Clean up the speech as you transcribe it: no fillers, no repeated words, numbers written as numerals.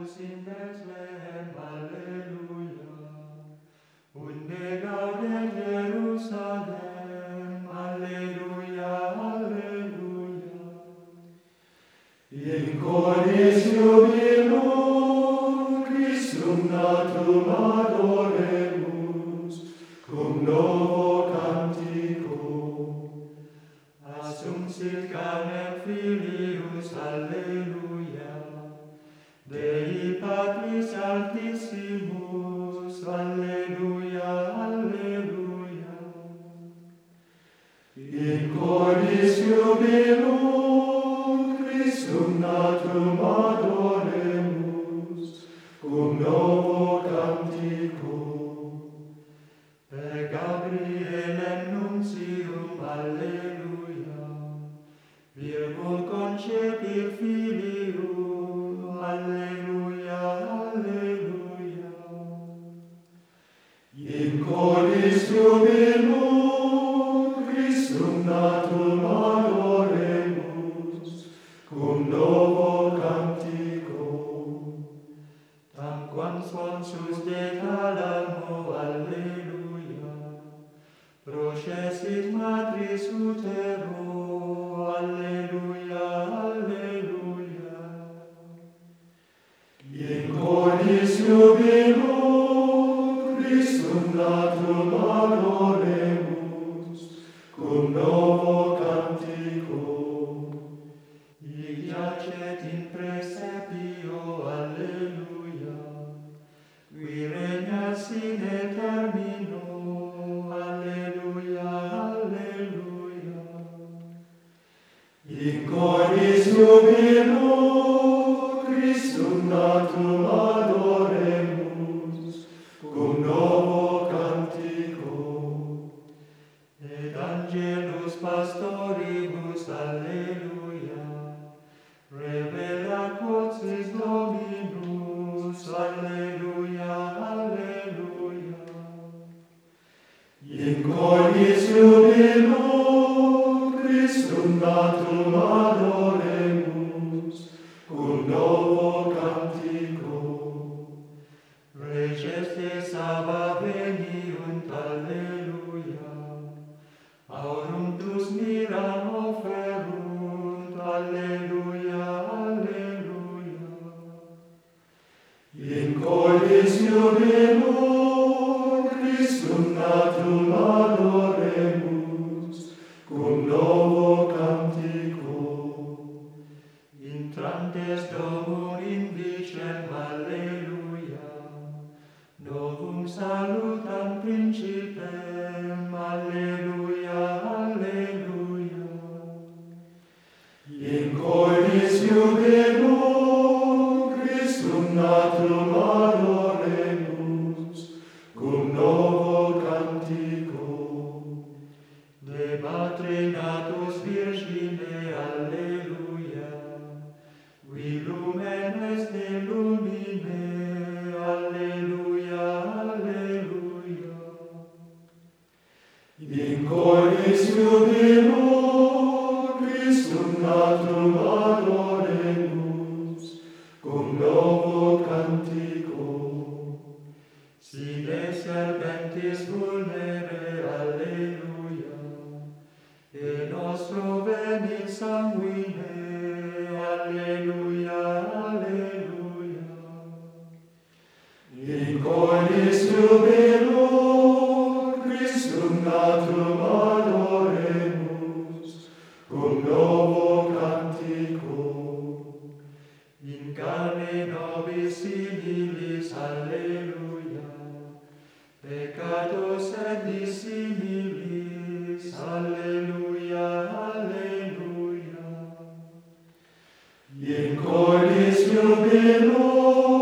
in Bethlehem, Alleluia. Unde gaudet Jerusalem, Alleluia, Alleluia. In cordis jubilum, Christum natum adoremus, cum novo cantico. Assumpsit canem Filius, Alleluia. Dei Patris Altissimus, Alleluia, Alleluia. In cordis jubilum, Christum natum adoremus, cum novo cantico. Per Gabrielem nuntium, Alleluia. Virgo concepit Filium, Alleluia, Alleluia. In cordis jubilum, Christum natum adoremus, cum novo cantico. Tamquam sponsus de thalamo, Alleluia. Processit matris utero, Alleluia, Alleluia. In cordis jubilum, Christum natum adoremus, cum novo cantico. Hic jacet in praesepio, Alleluia. Qui regnas sine termino, Alleluia, Alleluia. In cordis jubilum, Christum natum adoremus, cum novo cantico. Et angelus pastoribus, Alleluia. Revela quotis Dominus, Alleluia, Alleluia. In cordis jubilum, Christum natum adoremus, cum novo cantico. Reges de Saba veniunt, Alleluia. Aurum tus miram oferunt, Alleluia, Alleluia. In cordis jubilum, Christum natum adoremus, cum novo cantico. Intrantes Domum in vicem, Alleluia. Novum salutam principem, Alleluia, Alleluia. In cordis jubilum, Christum natum adoremus, cum novo cantico. Debatre natus Virgine, Alleluia. Qui lumen est de lumine, Alleluia, Alleluia. In cordis jubilum, Christum natum adoremus, cum novo cantico. Sine serpentis vulnere, Alleluia. E nostro venit sanguine, Alleluia, Alleluia. In cordis jubilum, Christum natum adoremus, cum novo cantico. In carne nobis similis, Alleluia. Peccatos et dissimilis, Alleluia, Alleluia. In cordis jubilum,